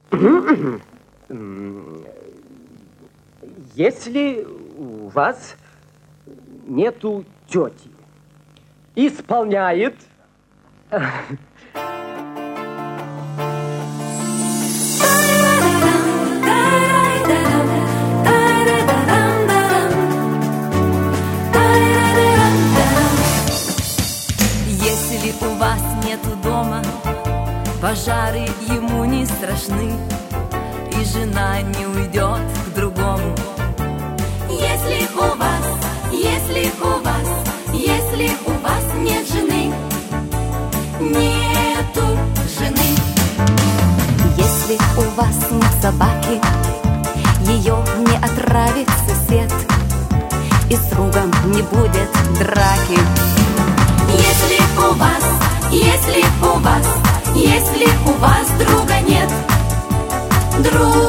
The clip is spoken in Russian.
Если у вас нету тети, исполняет... Если у вас нету дома, пожары ему не страшны, и жена не уйдет к другому. Если у вас нет жены, нету жены. Если у вас нет собаки, ее не отравит сосед, и с другом не будет драки. Если у вас друга нет, друг